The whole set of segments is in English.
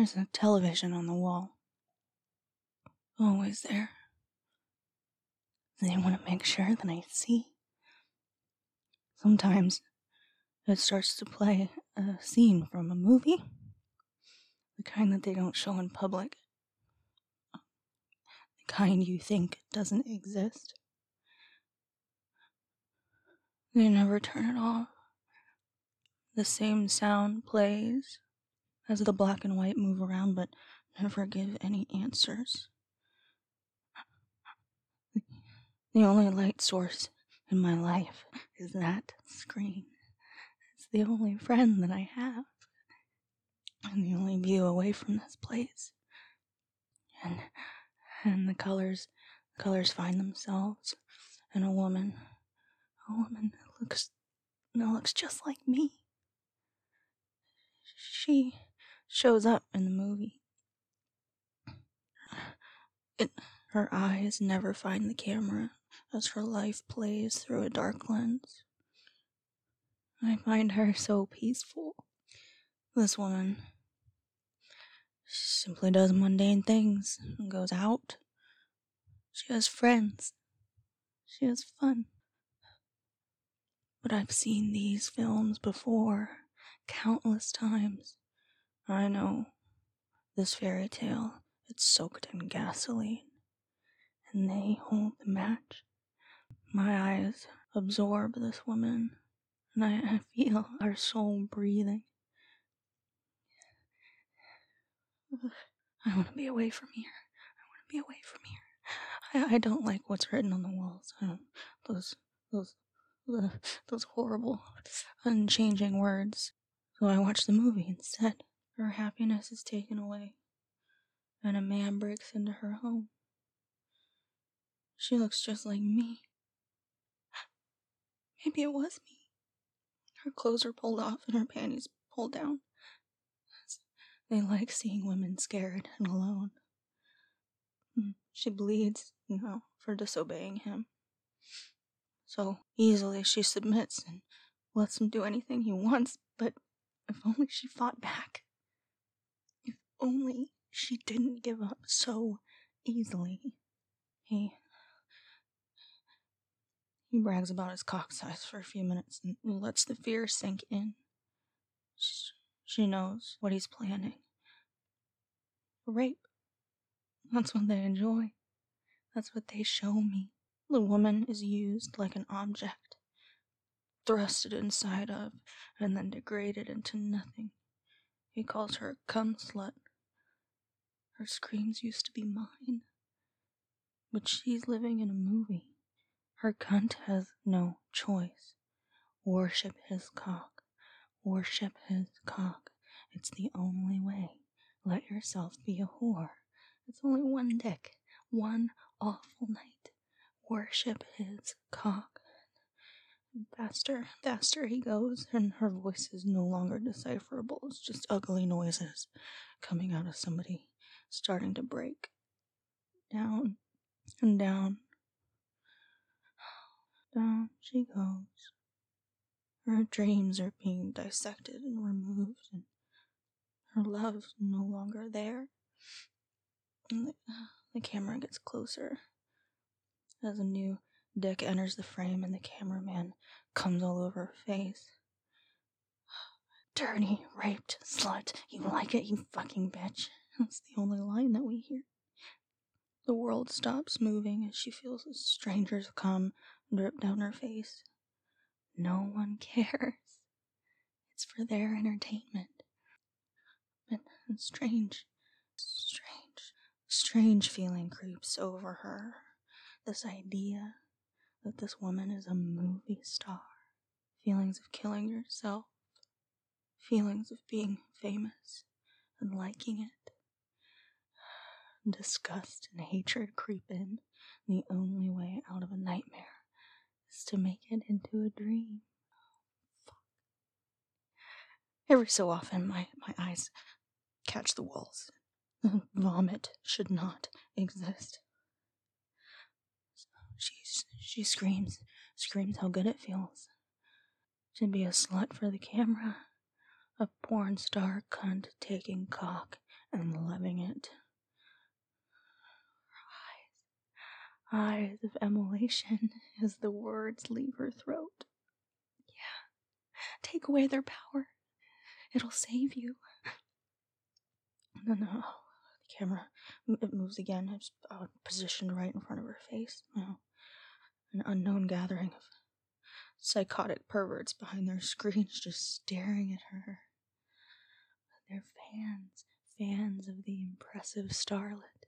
There's a television on the wall. Always there. They want to make sure that I see. Sometimes it starts to play a scene from a movie, the kind that they don't show in public, the kind you think doesn't exist. They never turn it off. The same sound plays as the black and white move around, but never give any answers. The only light source in my life is that screen. It's the only friend that I have, and the only view away from this place. And the colors find themselves in a woman that looks just like me. She shows up in the movie. Her eyes never find the camera as her life plays through a dark lens. I find her so peaceful. This woman simply does mundane things and goes out. She has friends. She has fun. But I've seen these films before, countless times. I know this fairy tale, it's soaked in gasoline, and they hold the match. My eyes absorb this woman, and I feel her soul breathing. I want to be away from here. I don't like what's written on the walls. Those horrible, unchanging words. So I watch the movie instead. Her happiness is taken away, and a man breaks into her home. She looks just like me. Maybe it was me. Her clothes are pulled off and her panties pulled down. They like seeing women scared and alone. She bleeds, for disobeying him. So easily she submits and lets him do anything he wants, but if only she fought back. If only she didn't give up so easily. He brags about his cock size for a few minutes and lets the fear sink in. She knows what he's planning. Rape. That's what they enjoy. That's what they show me. The woman is used like an object, thrusted inside of, and then degraded into nothing. He calls her a cum slut. Her screams used to be mine. But she's living in a movie. Her cunt has no choice. Worship his cock. Worship his cock. It's the only way. Let yourself be a whore. It's only one dick. One awful night. Worship his cock. Faster he goes, and her voice is no longer decipherable. It's just ugly noises coming out of somebody starting to break. Down and down. Down she goes. Her dreams are being dissected and removed, and her love's no longer there. And the camera gets closer as a new dick enters the frame and the cameraman comes all over her face. Dirty, raped slut. You like it, you fucking bitch. That's the only line that we hear. The world stops moving as she feels a stranger's cum drip down her face. No one cares. It's for their entertainment. But a strange feeling creeps over her. This idea that this woman is a movie star. Feelings of killing yourself. Feelings of being famous and liking it. Disgust and hatred creep in. The only way out of a nightmare is to make it into a dream. Fuck. Every so often, my eyes catch the walls. Vomit should not exist. She screams how good it feels to be a slut for the camera, a porn star cunt taking cock and loving it. Eyes of emulation as the words leave her throat. Yeah, take away their power. It'll save you. No, the camera, it moves again. It's positioned right in front of her face. An unknown gathering of psychotic perverts behind their screens just staring at her. They're fans of the impressive starlet.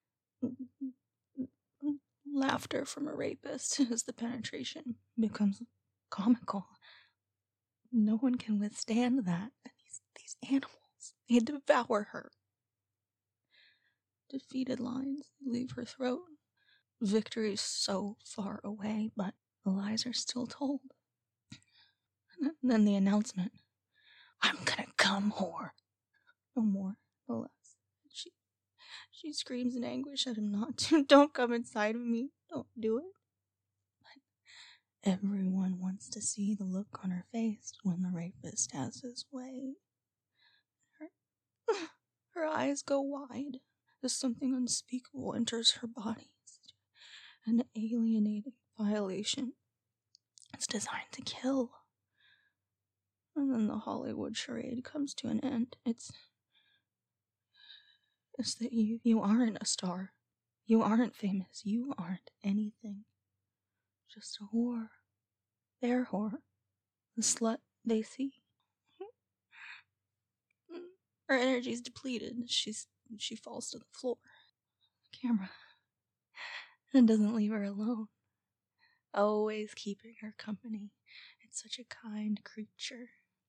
Laughter from a rapist as the penetration becomes comical. No one can withstand that. These animals, they devour her. Defeated lines leave her throat. Victory is so far away, but the lies are still told. And then the announcement. I'm gonna come, whore. No more, no less. She screams in anguish at him not to. Don't come inside of me. Don't do it. But everyone wants to see the look on her face when the rapist has his way. Her eyes go wide as something unspeakable enters her body. An alienating violation. It's designed to kill. And then the Hollywood charade comes to an end. It's that you aren't a star. You aren't famous. You aren't anything. Just a whore. Their whore. The slut they see. Her energy's depleted. She falls to the floor. Camera. And doesn't leave her alone. Always keeping her company. It's such a kind creature.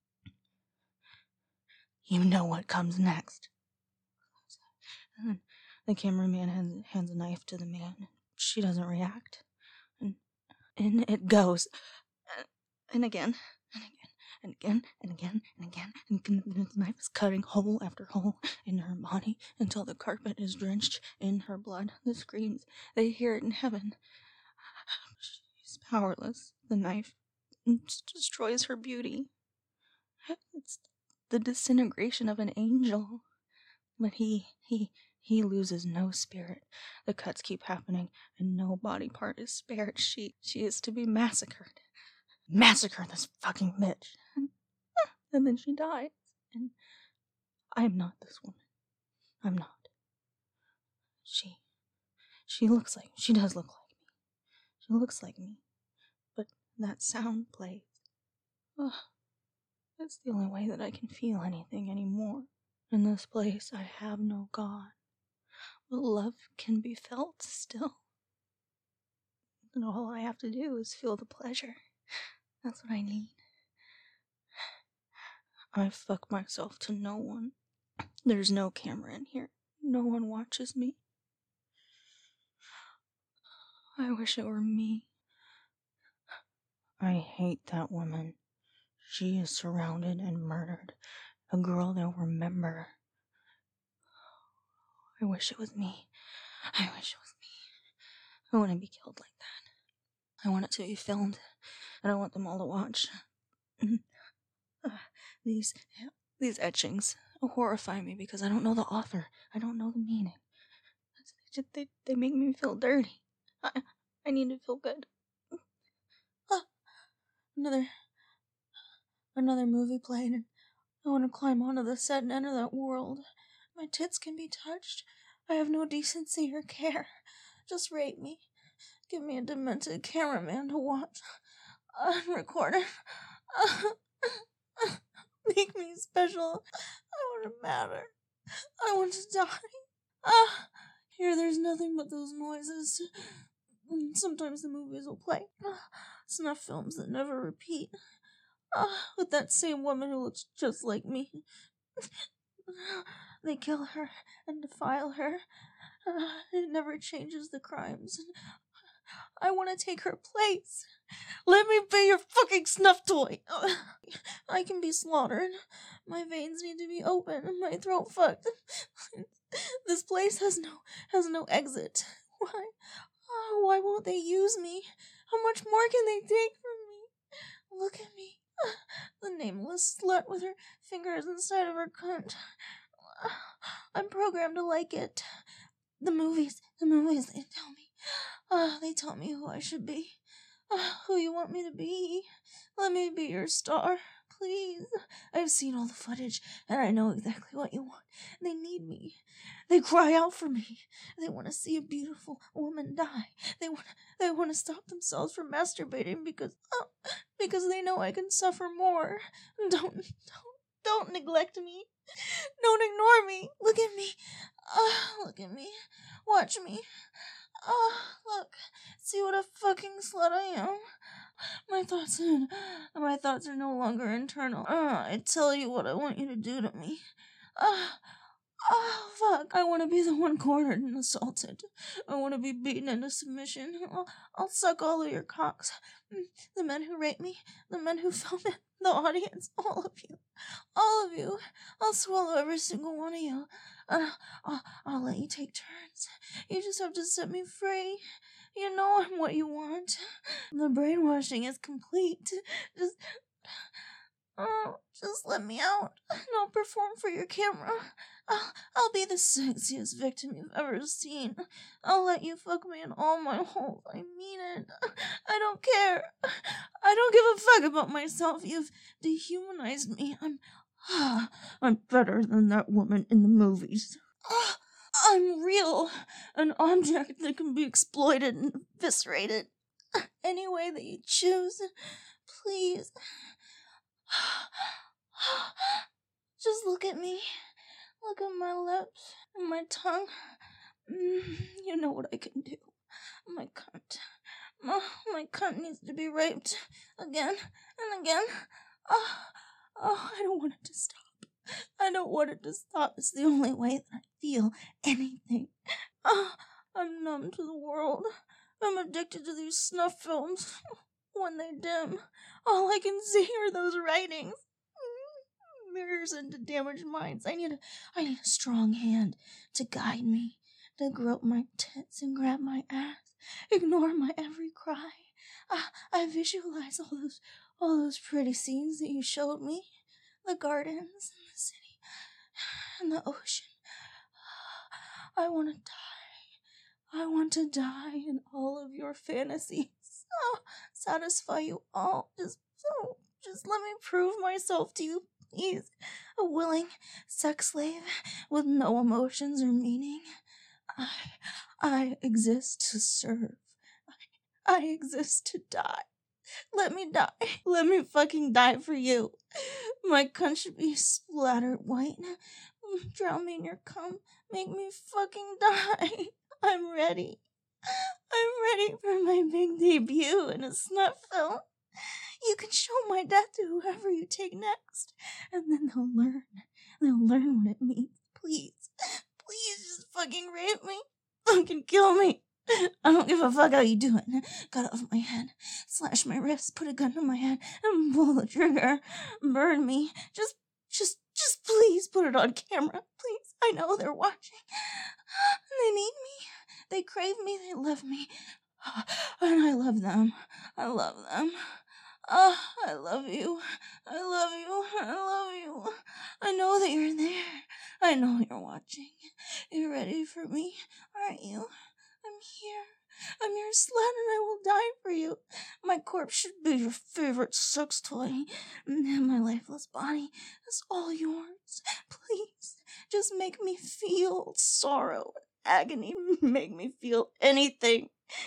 You know what comes next. And then the cameraman hands a knife to the man. She doesn't react. And in it goes. And again. And again. And again. And again. And again. And the knife is cutting hole after hole in her body until the carpet is drenched in her blood. The screams. They hear it in heaven. She's powerless. The knife destroys her beauty. It's the disintegration of an angel. But he loses no spirit. The cuts keep happening, and no body part is spared. She is to be massacred. Massacre this fucking bitch. And then she dies. And I am not this woman. I'm not. She looks like, she does look like me. She looks like me. But that sound plays. Ugh. It's the only way that I can feel anything anymore. In this place, I have no God. But love can be felt still. And all I have to do is feel the pleasure. That's what I need. I fuck myself to no one. There's no camera in here. No one watches me. I wish it were me. I hate that woman. She is surrounded and murdered. A girl they'll remember. I wish it was me. I wish it was me. I want to be killed like that. I want it to be filmed. And I want them all to watch. These etchings horrify me because I don't know the author. I don't know the meaning. They make me feel dirty. I need to feel good. Another movie played, and I want to climb onto the set and enter that world. My tits can be touched. I have no decency or care. Just rape me. Give me a demented cameraman to watch. Record it. Make me special. I want to matter. I want to die. Here there's nothing but those noises. Sometimes the movies will play. Snuff films that never repeat. With that same woman who looks just like me. They kill her and defile her. It never changes the crimes. I want to take her place. Let me be your fucking snuff toy. I can be slaughtered. My veins need to be open. My throat fucked. This place has no exit. Why? Why won't they use me? How much more can they take from me? Look at me. The nameless slut with her fingers inside of her cunt. I'm programmed to like it. The movies, they tell me who I should be. Who you want me to be. Let me be your star, please. I've seen all the footage, and I know exactly what you want. They need me. They cry out for me. They want to see a beautiful woman die. They want to stop themselves from masturbating because they know I can suffer more. Don't neglect me. Don't ignore me. Look at me. Look at me. Watch me. Look. See what a fucking slut I am. My thoughts are no longer internal. I tell you what I want you to do to me. Fuck. I want to be the one cornered and assaulted. I want to be beaten into submission. I'll suck all of your cocks. The men who rape me, the men who film it, the audience, all of you. All of you. I'll swallow every single one of you. I'll let you take turns. You just have to set me free. You know I'm what you want. The brainwashing is complete. Just let me out, and I'll perform for your camera. I'll be the sexiest victim you've ever seen. I'll let you fuck me in all my holes. I mean it. I don't care. I don't give a fuck about myself. You've dehumanized me. I'm better than that woman in the movies. I'm real. An object that can be exploited and eviscerated. Any way that you choose. Please. Just look at me. Look at my lips and my tongue. You know what I can do. My cunt. My cunt needs to be raped again and again. I don't want it to stop. I don't want it to stop. It's the only way that I feel anything. I'm numb to the world. I'm addicted to these snuff films. When they dim, all I can see are those writings. Mirrors into damaged minds. I need a strong hand to guide me, to grope my tits and grab my ass, ignore my every cry. I visualize all those pretty scenes that you showed me, the gardens and the city and the ocean. I want to die. I want to die in all of your fantasies. Satisfy you all. Just let me prove myself to you, please. A willing sex slave with no emotions or meaning. I exist to serve. I exist to die. Let me die. Let me fucking die for you. My cunt should be splattered white. Drown me in your cum. Make me fucking die. I'm ready. I'm ready for my big debut in a snuff film. You can show my death to whoever you take next, and then they'll learn. They'll learn what it means. Please just fucking rape me. Fucking kill me. I don't give a fuck how you do it. Cut off my head, slash my wrists, put a gun to my head, and pull the trigger. Burn me. Just please put it on camera. Please. I know they're watching. They need me. They crave me. They love me. And I love them. I love them. I love you. I love you. I love you. I know that you're there. I know you're watching. You're ready for me, aren't you? I'm here. I'm your slut and I will die for you. My corpse should be your favorite sex toy. And my lifeless body is all yours. Please, just make me feel sorrow and agony. Make me feel anything.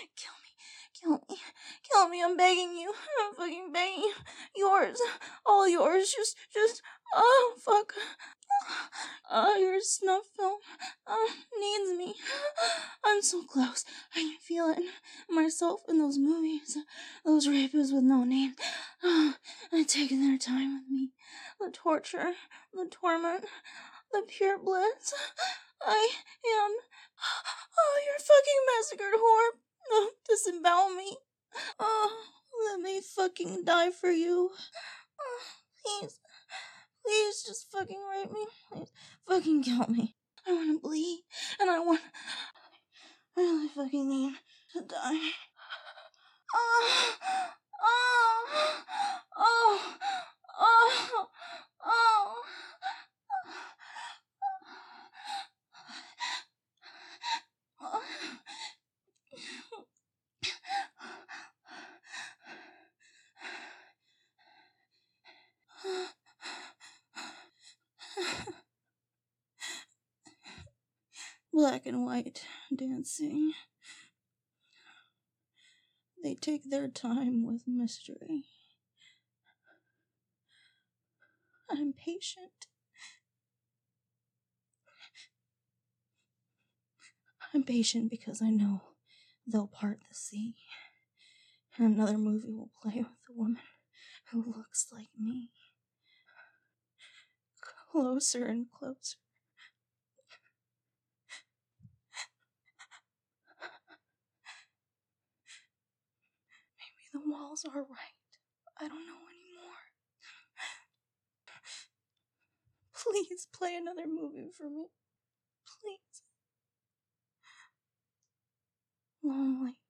Kill me, I'm begging you. I'm fucking begging you. Yours. All yours. Just, oh, fuck. Your snuff film, needs me. I'm so close. I can feel it. Myself in those movies. Those rapists with no name. They're taking their time with me. The torture, the torment, the pure bliss. I am. Oh, you're fucking massacred whore. Disembowel me. Let me fucking die for you. Please just fucking rape me. Please fucking kill me. I want to bleed, and I really fucking need to die. black and white dancing. They take their time with mystery. I'm patient. I'm patient because I know they'll part the sea. Another movie will play with a woman who looks like me. Closer and closer. Maybe the walls are right. I don't know anymore. Please play another movie for me. Please. Lonely.